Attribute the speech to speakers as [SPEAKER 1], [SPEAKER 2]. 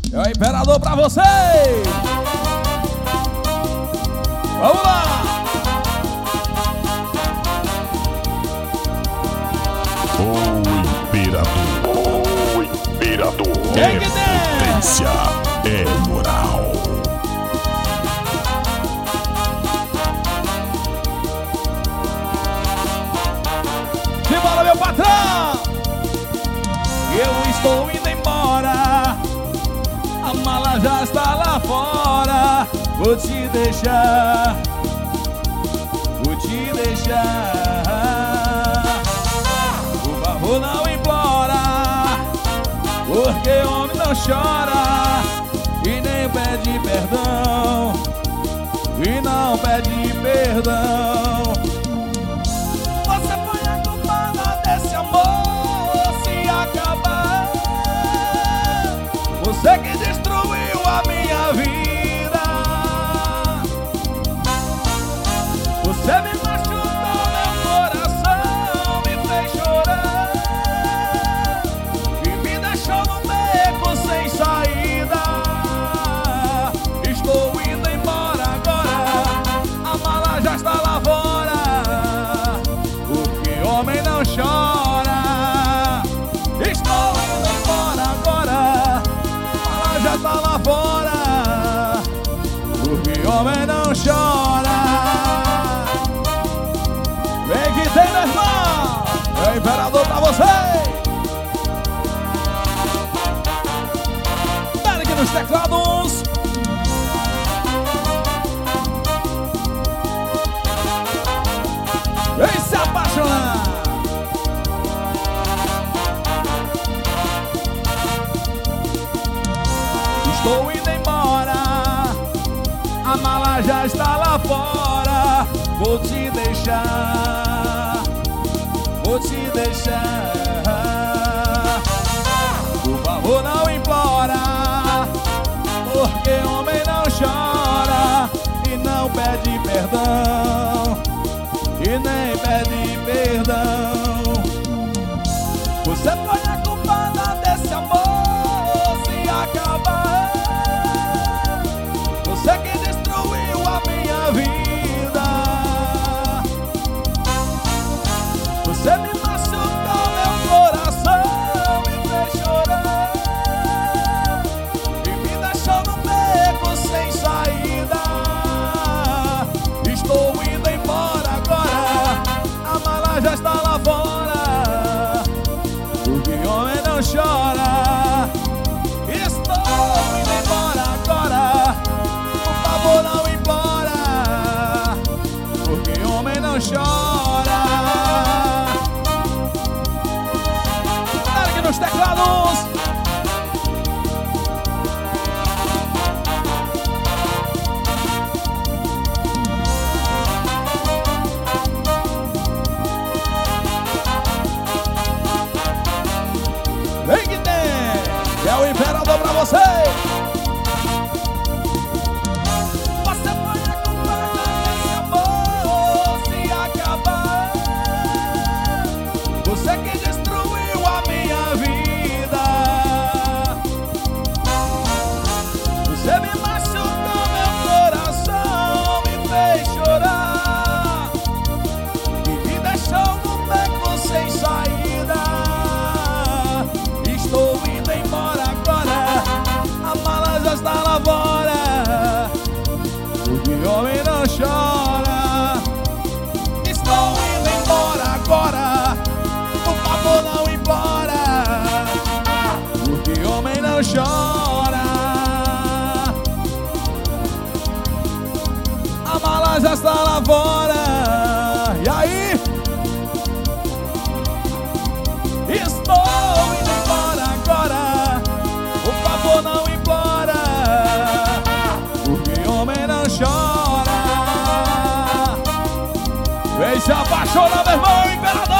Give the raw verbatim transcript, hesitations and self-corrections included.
[SPEAKER 1] É o Imperador pra vocês. Vamos lá.
[SPEAKER 2] O Imperador. O Imperador.
[SPEAKER 1] Quem
[SPEAKER 2] É
[SPEAKER 1] que tem?
[SPEAKER 2] potência, é moral.
[SPEAKER 1] Simbora, meu patrão. Eu estou indo embora. A mala já está lá fora. Vou te deixar. Vou te deixar. Por favor, não implora, porque homem não chora e nem pede perdão. E não pede perdão. Você foi a culpada desse amor se acabar. Você que destruiu a minha vida. Você me machucou, meu coração me fez chorar e me deixou no beco sem saída. Estou indo embora agora, a mala já está lá fora, porque homem não chora. Estou indo embora agora, a mala já está lá fora, porque homem não chora. Vem que tem, meu irmão, é o Imperador pra vocês. Dá aqui nos teclados. Vem se apaixonar. Estou indo embora, a mala já está lá fora. Vou te deixar, vou te deixar. Por favor, não implora, porque homem não chora e não pede perdão. E nem pede perdão. Você foi a culpada desse amor se acabar. Você que destruiu a minha vida. Você me machucou, meu coração me fez chorar e me deixou no beco sem saída. Estou indo embora agora, a mala já está lá fora, porque homem não chora. Estou indo embora agora, por favor não implora, porque homem não chora. Dá aqui nos teclados. Vem que tem, é o Imperador pra você. Você foi a culpada desse amor se acabar. Você que destruiu a minha vida. Você me machucou, meu coração me fez chorar e me deixou no beco sem saída. Estou indo embora agora, a mala já está lá fora, porque homem não chora. Estou indo embora agora, por favor não implora, porque homem não chora. A mala já está lá fora. E aí? Estou indo embora agora, por favor não implora, porque homem não chora. Vem se apaixonar, meu irmão, Imperador.